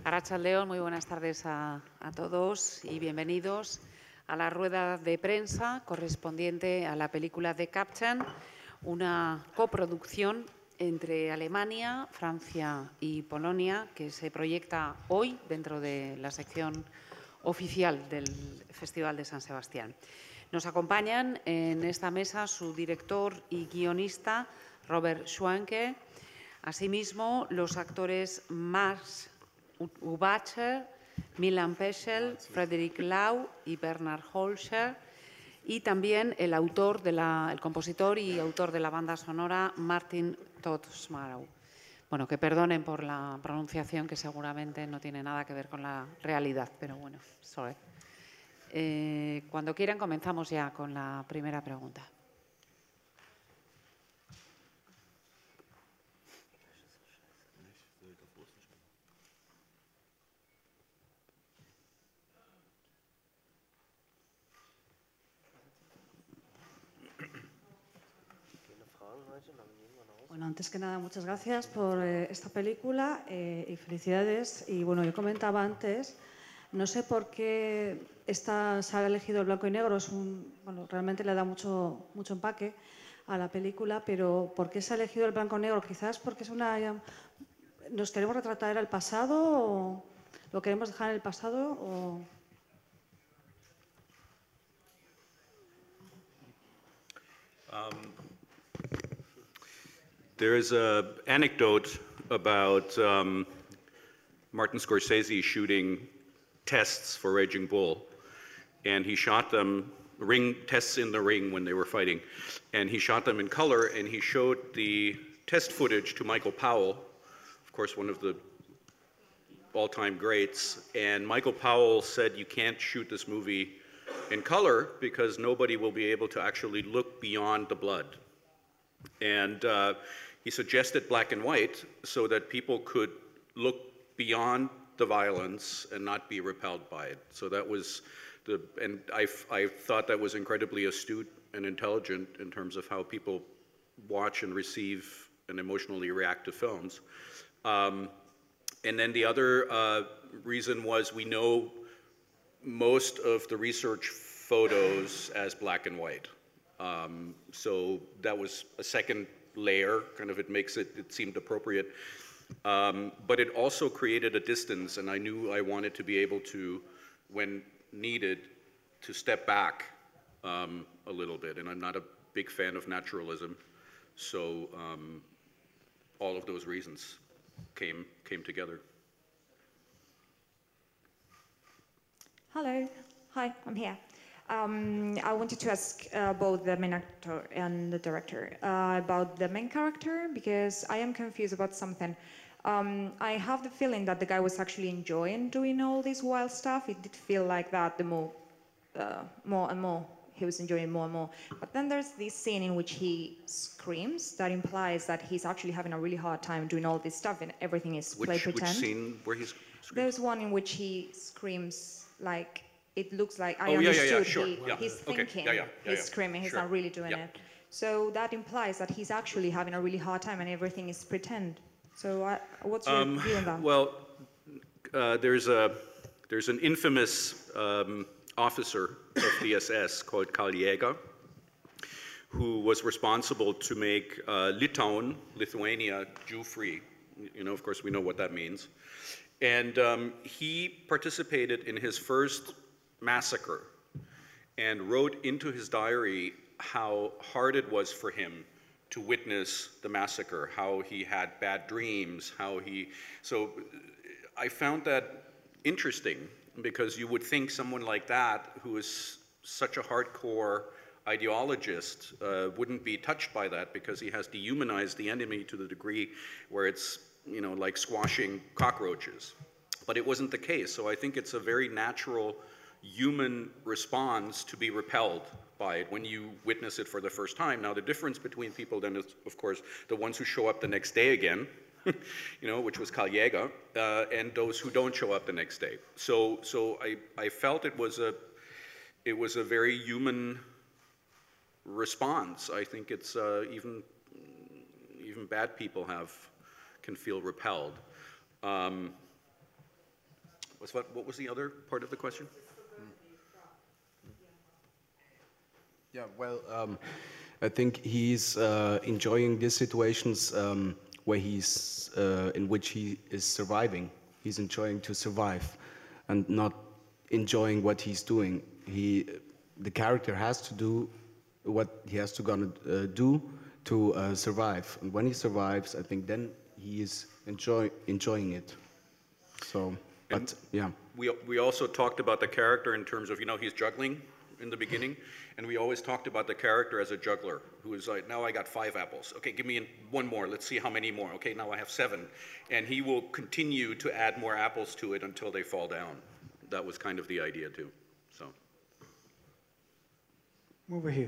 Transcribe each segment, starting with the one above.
Arratsaldeon, muy buenas tardes a todos y bienvenidos a la rueda de prensa correspondiente a la película The Captain, una coproducción entre Alemania, Francia y Polonia que se proyecta hoy dentro de la sección oficial del Festival de San Sebastián. Nos acompañan en esta mesa su director y guionista, Robert Schwanke, asimismo los actores Max Ubacher, Milan Peschel, Frederick Lau y Bernhard Holscher, y también el compositor y autor de la banda sonora, Martin Todt-Smarrow. Bueno, que perdonen por la pronunciación, que seguramente no tiene nada que ver con la realidad, pero bueno, eso es. Cuando quieran comenzamos ya con la primera pregunta. Bueno, antes que nada, muchas gracias por esta película y felicidades. Y bueno, yo comentaba antes, no sé por qué se ha elegido el blanco y negro, bueno, realmente le da mucho empaque a la película, pero ¿por qué se ha elegido el blanco y negro? Quizás porque ¿nos queremos retratar al pasado o lo queremos dejar en el pasado? There is an anecdote about Martin Scorsese shooting tests for Raging Bull, and he shot them tests in the ring when they were fighting, and he shot them in color, and he showed the test footage to Michael Powell, of course one of the all-time greats, and Michael Powell said, you can't shoot this movie in color because nobody will be able to actually look beyond the blood. And he suggested black and white so that people could look beyond the violence and not be repelled by it. So that was and I thought that was incredibly astute and intelligent in terms of how people watch and receive and emotionally react to films. And then the other reason was we know most of the research photos as black and white. So that was a second layer, kind of it seemed appropriate. But it also created a distance, and I knew I wanted to be able to, when needed, to step back a little bit. And I'm not a big fan of naturalism, so all of those reasons came together. Hello. Hi, I'm here. I wanted to ask both the main actor and the director about the main character, because I am confused about something. I have the feeling that the guy was actually enjoying doing all this wild stuff. It did feel like that the more and more he was enjoying more and more. But then there's this scene in which he screams that implies that he's actually having a really hard time doing all this stuff and everything is play pretend. Which scene where he's screams? There's one in which he screams like, it looks like he's thinking, he's screaming, he's not really doing it. So that implies that he's actually having a really hard time and everything is pretend. So what's your view on that? Well, there's an infamous officer of the SS called Karl Jäger, who was responsible to make Litauen, Lithuania, Jew-free. You know, of course, we know what that means. And he participated in his first massacre and wrote into his diary how hard it was for him to witness the massacre, how he had bad dreams, so I found that interesting, because you would think someone like that, who is such a hardcore ideologist, wouldn't be touched by that, because he has dehumanized the enemy to the degree where it's, you know, like squashing cockroaches. But it wasn't the case, so I think it's a very natural human response to be repelled by it when you witness it for the first time. Now, the difference between people then is, of course, the ones who show up the next day again, you know, which was Karl Jäger, and those who don't show up the next day. So I felt it was a very human response. I think it's even bad people can feel repelled. What was the other part of the question? Yeah, well, I think he's enjoying these situations where in which he is surviving. He's enjoying to survive, and not enjoying what he's doing. The character has to do what he has to do to survive, and when he survives, I think then he is enjoying it. So, but yeah. We also talked about the character in terms of, he's juggling in the beginning, and we always talked about the character as a juggler who is like, now I got 5 apples. Okay, give me one more. Let's see how many more. Okay, now I have 7. And he will continue to add more apples to it until they fall down. That was kind of the idea too. So. Over here.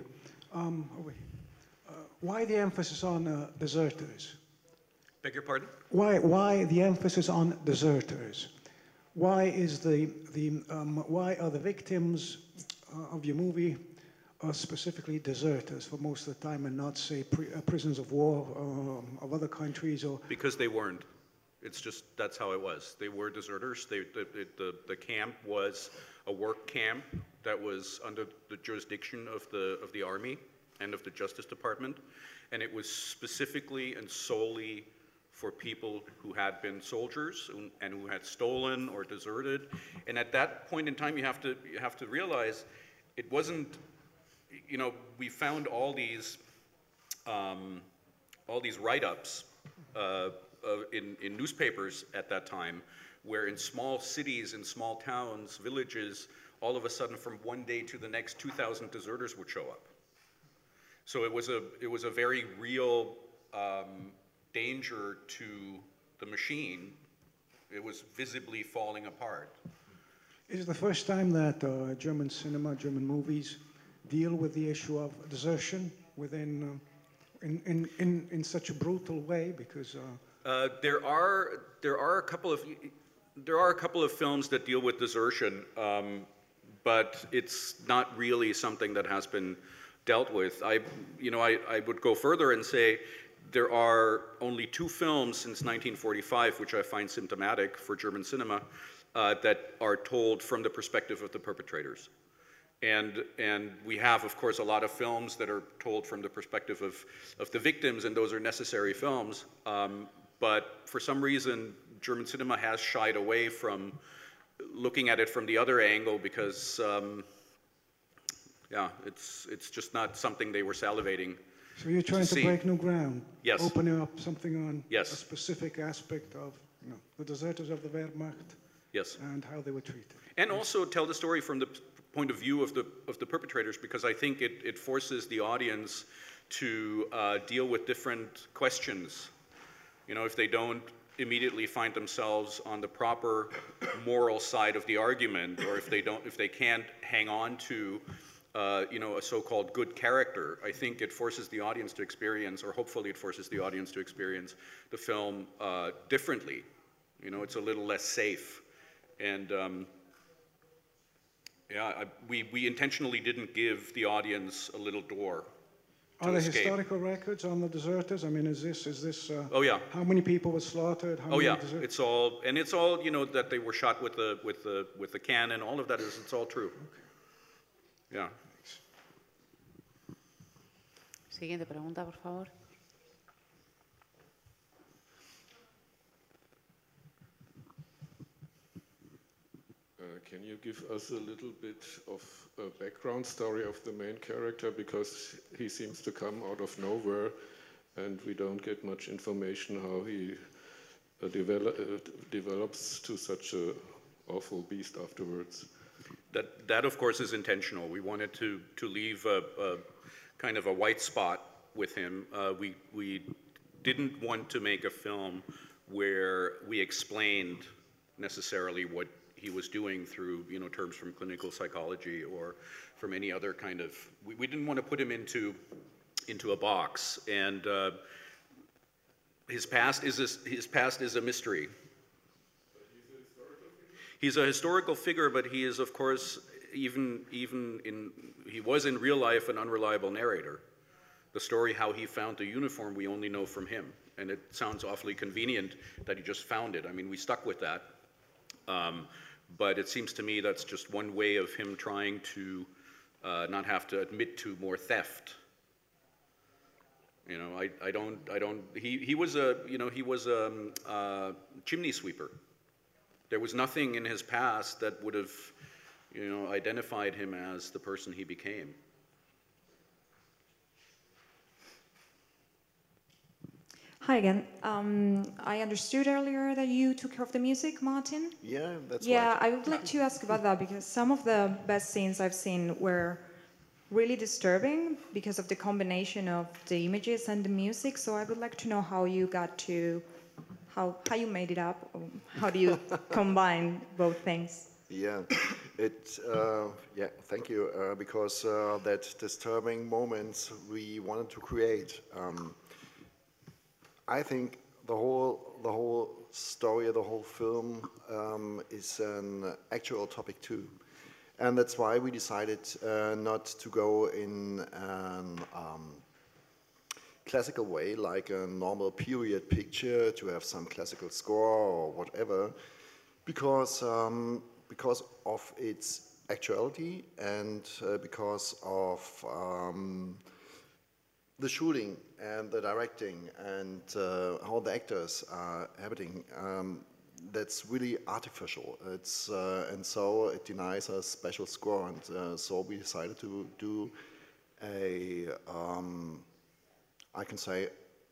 Why the emphasis on deserters? Beg your pardon? Why the emphasis on deserters? Why is why are the victims of your movie specifically deserters for most of the time, and not, say, prisoners of war of other countries? Or because they weren't. It's just, that's how it was. They were deserters. The camp was a work camp that was under the jurisdiction of the Army and of the Justice Department, and it was specifically and solely for people who had been soldiers and who had stolen or deserted. And at that point in time, you have to realize it wasn't, we found all these write-ups in newspapers at that time, where in small cities, in small towns, villages, all of a sudden from one day to the next, 2,000 deserters would show up. So it was a very real danger to the machine. It was visibly falling apart. is it the first time that German cinema, German movies deal with the issue of desertion within in such a brutal way? Because there are a couple of films that deal with desertion, but it's not really something that has been dealt with. I would go further and say there are only 2 films since 1945, which I find symptomatic for German cinema, that are told from the perspective of the perpetrators. And we have, of course, a lot of films that are told from the perspective of the victims, and those are necessary films. But for some reason, German cinema has shied away from looking at it from the other angle because, it's just not something they were salivating. So you're trying to break new ground? Yes. Opening up something on yes. a specific aspect of the deserters of the Wehrmacht, yes. and how they were treated. And also tell the story from the point of view of the perpetrators, because I think it forces the audience to deal with different questions. If they don't immediately find themselves on the proper moral side of the argument, or if they can't hang on to a so-called good character, I think it forces the audience to experience, or hopefully it forces the audience to experience the film differently. It's a little less safe. And we intentionally didn't give the audience a little door to Are there escape. historical records on the deserters? I mean, is this? Oh yeah. How many people were slaughtered? How many deserters? It's all that they were shot with the cannon. All of that it's all true. Okay. Yeah. Siguiente pregunta, por favor. Can you give us a little bit of a background story of the main character, because he seems to come out of nowhere and we don't get much information how he develops to such a awful beast afterwards? That of course is intentional. We wanted to leave a kind of a white spot with him. We didn't want to make a film where we explained necessarily what he was doing through terms from clinical psychology or from any other kind of. We didn't want to put him into a box, and his past is a mystery. He's a historical figure, but he is, of course, he was in real life an unreliable narrator. The story how he found the uniform we only know from him, and it sounds awfully convenient that he just found it. I mean, we stuck with that. But it seems to me that's just one way of him trying to not have to admit to more theft. You know, he was a chimney sweeper. There was nothing in his past that would have, you know, identified him as the person he became. Hi again. I understood earlier that you took care of the music, Martin. Yeah, that's Yeah, right. I would like to ask about that because some of the best scenes I've seen were really disturbing because of the combination of the images and the music. So I would like to know how you got to, how you made it up. Or how do you combine both things? Yeah, thank you, because that disturbing moments we wanted to create. I think the whole story, the whole film is an actual topic too. And that's why we decided not to go in a classical way, like a normal period picture, to have some classical score or whatever, because of its actuality and because of the shooting and the directing and how the actors are habiting. That's really artificial. It's and so it denies a special score, and so we decided to do a I can say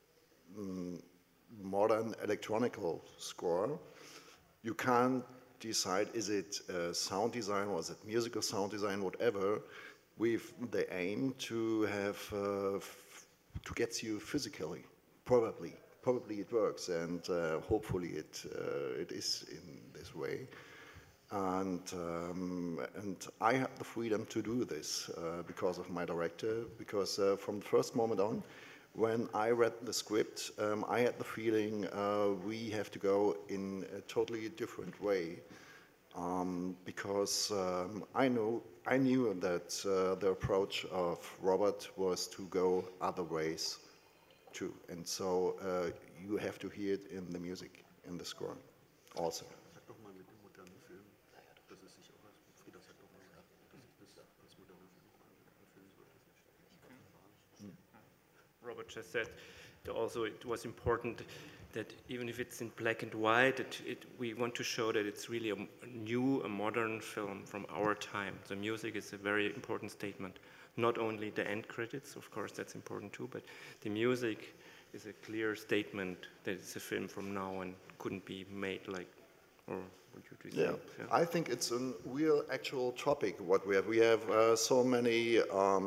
modern electronical score. You can't decide is it sound design or is it musical sound design, whatever, with the aim to have to get you physically. Probably it works, and hopefully it is in this way. And I had the freedom to do this because of my director. Because from the first moment on, when I read the script, I had the feeling we have to go in a totally different way. Because I knew that the approach of Robert was to go other ways too, and so you have to hear it in the music, in the score, also. Robert just said that also it was important that even if it's in black and white, we want to show that it's really a modern film from our time. The music is a very important statement. Not only the end credits, of course, that's important too, but the music is a clear statement that it's a film from now and couldn't be made like, or what would you say? Yeah, I think it's a real actual topic what we have. We have so many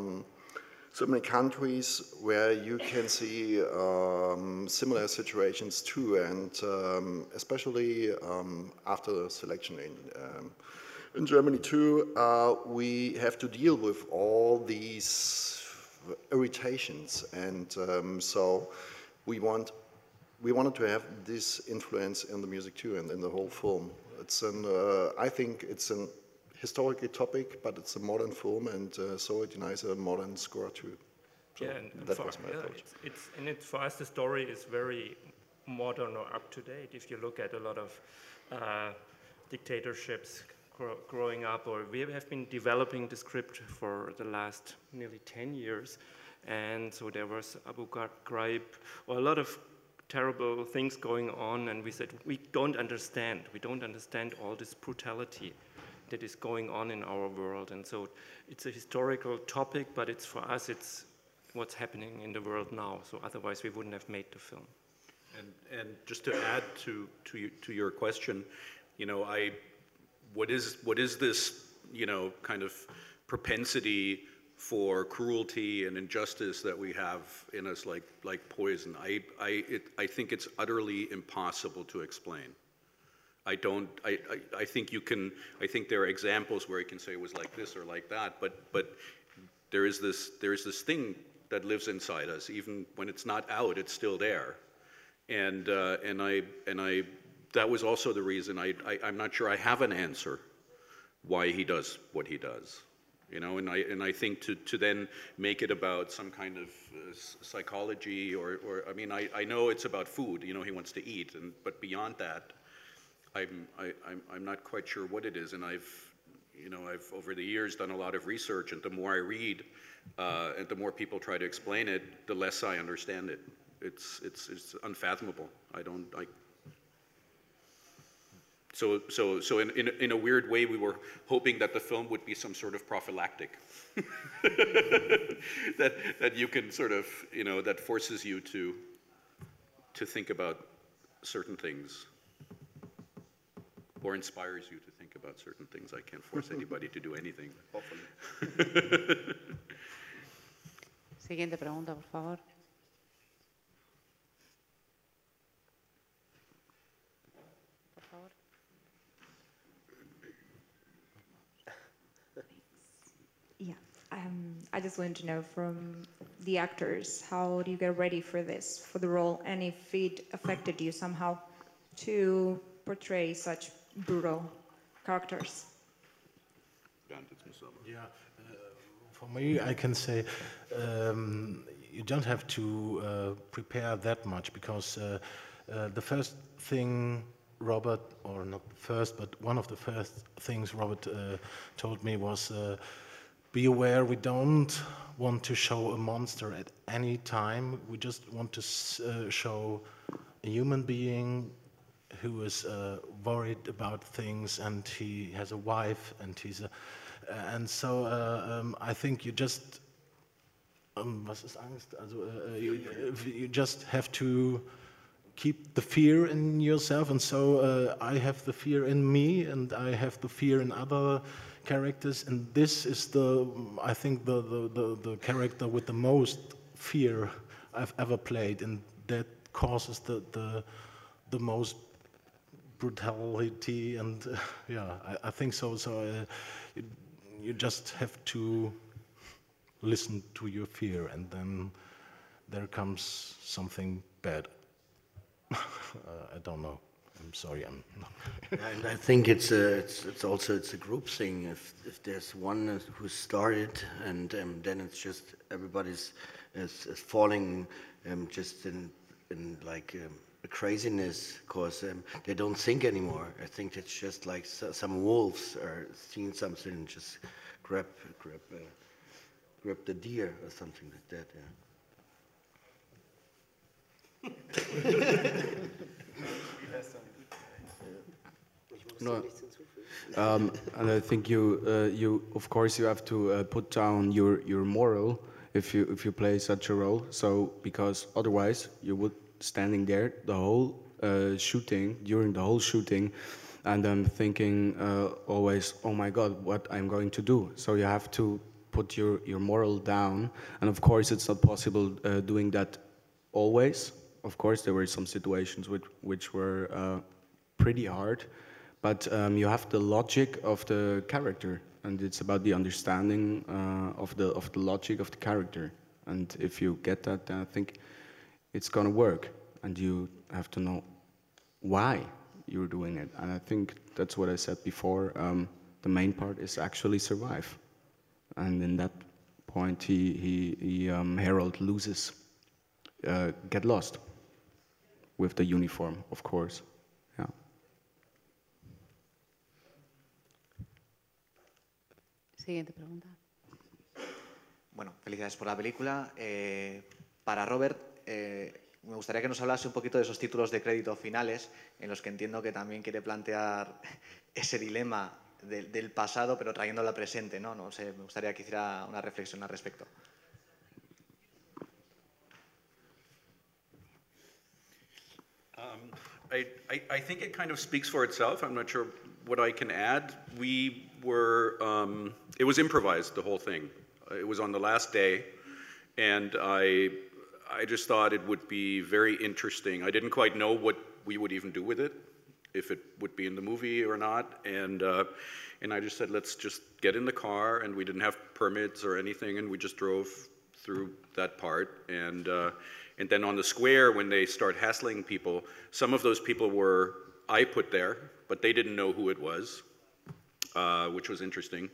countries where you can see similar situations too, and especially after the selection in Germany too, we have to deal with all these irritations, and so we wanted to have this influence in the music too, and in the whole film. It's I think it's an historical topic, but it's a modern film, and so it denies a modern score too. So yeah, and that was my approach. For us, the story is very modern or up to date. If you look at a lot of dictatorships growing up, or we have been developing the script for the last nearly 10 years, and so there was Abu Ghraib, or a lot of terrible things going on, and we said we don't understand all this brutality that is going on in our world, and so it's a historical topic, but it's for us it's what's happening in the world now. So otherwise we wouldn't have made the film. And just to add to your question, you know, what is this, you know, kind of propensity for cruelty and injustice that we have in us like poison? I think it's utterly impossible to explain. I think there are examples where you can say it was like this or like that, but there is this thing that lives inside us. Even when it's not out, it's still there. And that was also the reason I'm not sure I have an answer why he does what he does. You know, and I think to then make it about some kind of psychology or I mean, I know it's about food, you know, he wants to eat, but beyond that, I'm not quite sure what it is, and I've over the years done a lot of research, and the more I read, and the more people try to explain it, the less I understand it. It's unfathomable. So in a weird way, we were hoping that the film would be some sort of prophylactic, that you can sort of, that forces you to think about certain things, or inspires you to think about certain things. I can't force anybody to do anything. Hopefully. Siguiente pregunta, por favor. Yeah, I just wanted to know from the actors, how do you get ready for this, for the role, and if it affected you somehow to portray such brutal characters? Yeah, for me, I can say you don't have to prepare that much, because the first thing Robert, or not first, but one of the first things Robert told me was, be aware, we don't want to show a monster at any time. We just want to show a human being who is worried about things, and he has a wife, and and so I think you just was ist Angst? Also you just have to keep the fear in yourself, and so I have the fear in me, and I have the fear in other characters, and this is I think the character with the most fear I've ever played, and that causes the most brutality, and yeah, I think so. So you just have to listen to your fear, and then there comes something bad. I don't know. I'm sorry. And I think it's also a group thing. If there's one who started, and then it's just everybody's is falling just in like a craziness, because they don't think anymore. I think it's just like some wolves are seeing something and just grab the deer or something like that. Yeah. No, and I think you of course you have to put down your moral if you play such a role. So because otherwise you would standing there the whole during the whole shooting, and then thinking always, oh my God, what I'm going to do. So you have to put your moral down, and of course it's not possible doing that always. Of course there were some situations which were pretty hard. But you have the logic of the character, and it's about the understanding of the logic of the character. And if you get that, then I think it's gonna work. And you have to know why you're doing it. And I think that's what I said before. The main part is actually survive. And in that point, Harold loses, get lost with the uniform, of course. Yeah. Siguiente pregunta. Bueno, felicidades por la película. Para Robert, me gustaría que nos hablase un poquito de esos títulos de crédito finales, en los que entiendo que también quiere plantear ese dilema del pasado, pero trayéndolo al presente, ¿no? No sé, me gustaría que hiciera una reflexión al respecto. I think it kind of speaks for itself. I'm not sure what I can add. We were, it was improvised, the whole thing. It was on the last day, and I just thought it would be very interesting. I didn't quite know what we would even do with it, if it would be in the movie or not, and I just said, let's just get in the car, and we didn't have permits or anything, and we just drove through that part, and then on the square, when they start hassling people, some of those people I put there, but they didn't know who it was, which was interesting.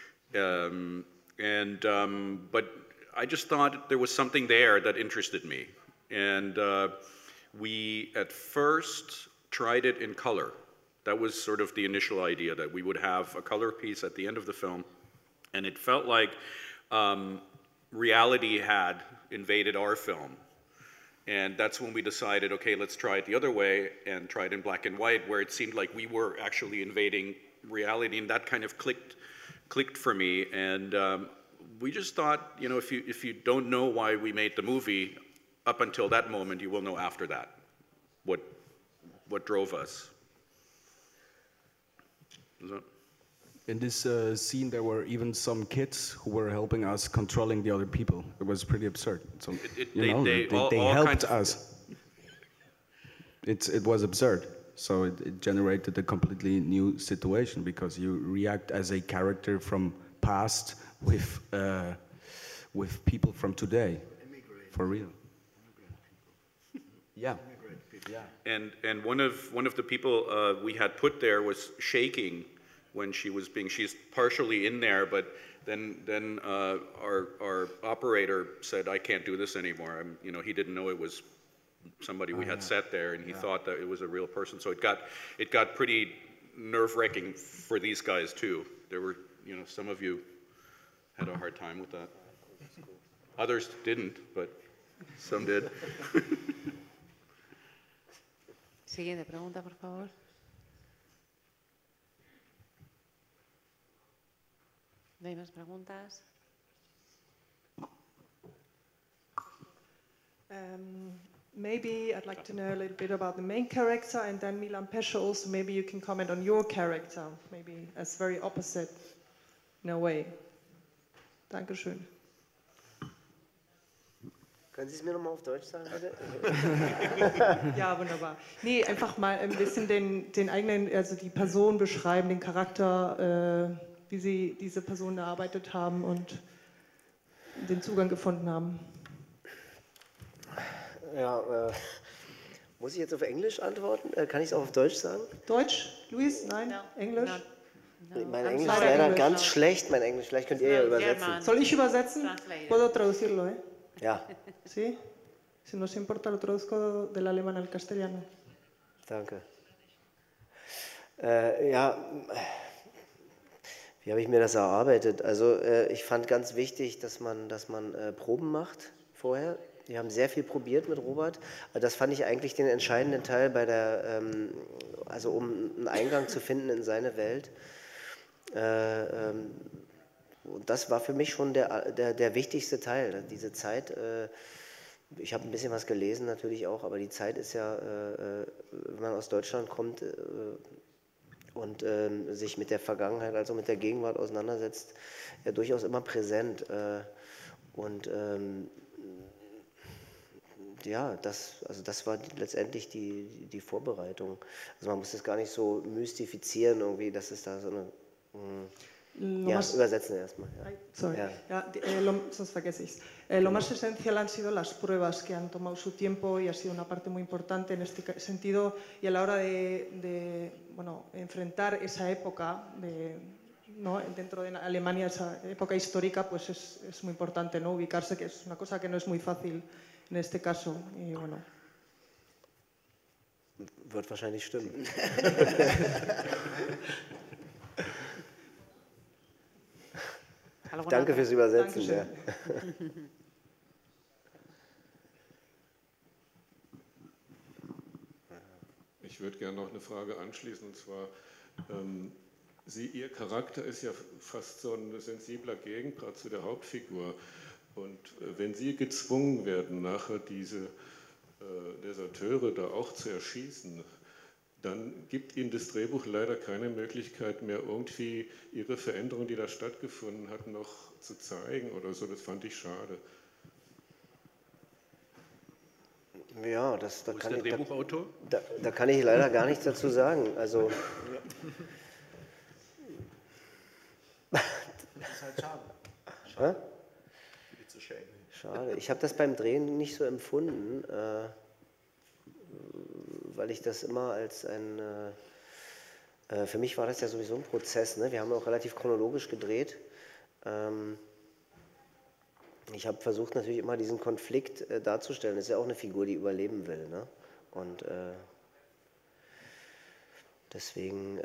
But I just thought there was something there that interested me. And we, at first, tried it in color. That was sort of the initial idea, that we would have a color piece at the end of the film. And it felt like reality had invaded our film. And that's when we decided, okay, let's try it the other way and try it in black and white, where it seemed like we were actually invading reality, and that kind of clicked for me. And we just thought, you know, if you don't know why we made the movie, up until that moment, you will know after that what drove us. In this scene, there were even some kids who were helping us controlling the other people. It was pretty absurd. So, they helped us. It was absurd. So it generated a completely new situation, because you react as a character from past with people from today, for real. Yeah. And one of the people we had put there was shaking when she's partially in there, but then our operator said, I can't do this anymore. You know, he didn't know it was somebody we had set there, and he thought that it was a real person. So it got pretty nerve-wracking for these guys too. There were, you know, some of you had a hard time with that. Others didn't, but some did. Siguiente pregunta, por favor. ¿No hay más preguntas? Maybe I'd like to know a little bit about the main character, and then Milan Pesce also, maybe you can comment on your character, maybe as very opposite in a way. Dankeschön. Können Sie es mir nochmal auf Deutsch sagen, bitte? Ja, wunderbar. Nee, einfach mal ein bisschen den eigenen, also die Person beschreiben, den Charakter, wie Sie diese Person erarbeitet haben und den Zugang gefunden haben. Ja, muss ich jetzt auf Englisch antworten? Kann ich es auch auf Deutsch sagen? Deutsch? Luis? Nein? No. Englisch? No. Mein Englisch ist leider ganz schlecht, mein Englisch. Vielleicht könnt ihr ja übersetzen. Soll ich übersetzen? Puedo traducirlo, ¿eh? Ja. ¿Sí? Si no os importa, lo traduzco del alemán al castellano. Danke. Ja, wie habe ich mir das erarbeitet? Also ich fand ganz wichtig, dass man Proben macht vorher. Wir haben sehr viel probiert mit Robert. Das fand ich eigentlich den entscheidenden Teil bei also um einen Eingang zu finden in seine Welt. Und das war für mich schon der wichtigste Teil, diese Zeit. Ich habe ein bisschen was gelesen natürlich auch, aber die Zeit ist ja, wenn man aus Deutschland kommt und sich mit der Vergangenheit, also mit der Gegenwart auseinandersetzt, ja durchaus immer präsent. Und ja, das war letztendlich die Vorbereitung. Also man muss das gar nicht so mystifizieren irgendwie, dass es da so eine... Ja, übersetzen erstmal. Ja. Sorry. Ja, sonst vergesse ich es. Lo más esencial han sido las pruebas que han tomado su tiempo y ha sido una parte muy importante en este sentido, y a la hora de enfrentar esa época ¿no? Dentro de Alemania, esa época histórica, pues es muy importante, ¿no? Ubicarse, que es una cosa que no es muy fácil en este caso. Y bueno. Wird wahrscheinlich stimmen. Danke fürs Übersetzen. Ja. Ich würde gerne noch eine Frage anschließen, und zwar, Ihr Charakter ist ja fast so ein sensibler Gegenpart zu der Hauptfigur. Und wenn Sie gezwungen werden, nachher diese Deserteure da auch zu erschießen, dann gibt Ihnen das Drehbuch leider keine Möglichkeit mehr, irgendwie Ihre Veränderung, die da stattgefunden hat, noch zu zeigen oder so. Das fand ich schade. Ja, da kann der Drehbuchautor? Da kann ich leider gar nichts dazu sagen. Also, das ist halt schade. Schade. Ich habe das beim Drehen nicht so empfunden. Weil ich das immer als für mich war das ja sowieso ein Prozess, ne? Wir haben auch relativ chronologisch gedreht. Ich habe versucht natürlich immer diesen Konflikt darzustellen. Das ist ja auch eine Figur, die überleben will, ne? Und Deswegen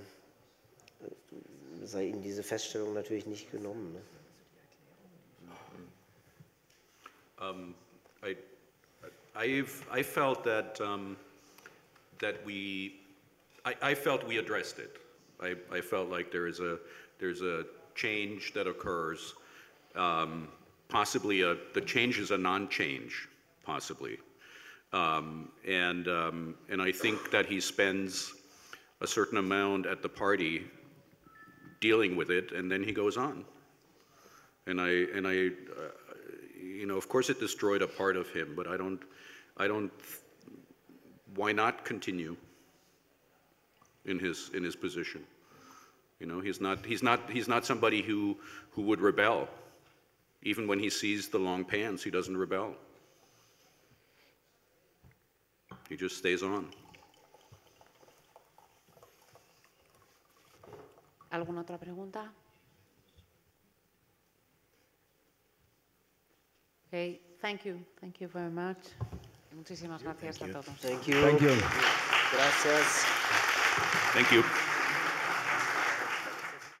sei Ihnen diese Feststellung natürlich nicht genommen. Ne? I felt that I felt we addressed it. I felt like there's a change that occurs. Possibly the change is a non-change, possibly, and I think that he spends a certain amount at the party dealing with it, and then he goes on. And I you know, of course, it destroyed a part of him, but I don't. Why not continue in his position? You know, he's not somebody who would rebel. Even when he sees the long pants, he doesn't rebel. He just stays on. ¿Alguna otra pregunta? Okay, thank you very much. Muchísimas gracias a todos. Thank you. Thank you. Gracias. Thank you.